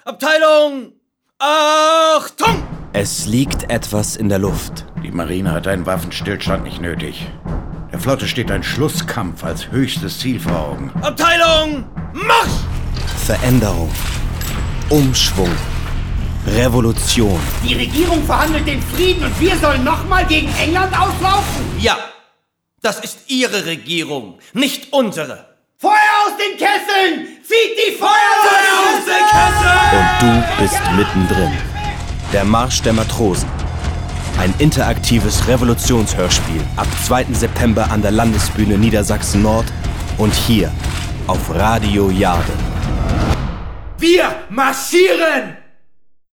Abteilung! Achtung! Es liegt etwas in der Luft. Die Marine hat einen Waffenstillstand nicht nötig. Der Flotte steht ein Schlusskampf als höchstes Ziel vor Augen. Abteilung! Marsch! Veränderung. Umschwung. Revolution. Die Regierung verhandelt den Frieden und wir sollen nochmal gegen England auslaufen? Ja, das ist Ihre Regierung, nicht unsere. Feuer aus den Kesseln! Zieht die Feuerwehr aus den Kesseln! Und du bist mittendrin. Der Marsch der Matrosen. Ein interaktives Revolutionshörspiel ab 2. September an der Landesbühne Niedersachsen Nord und hier auf Radio Jarde. Wir marschieren!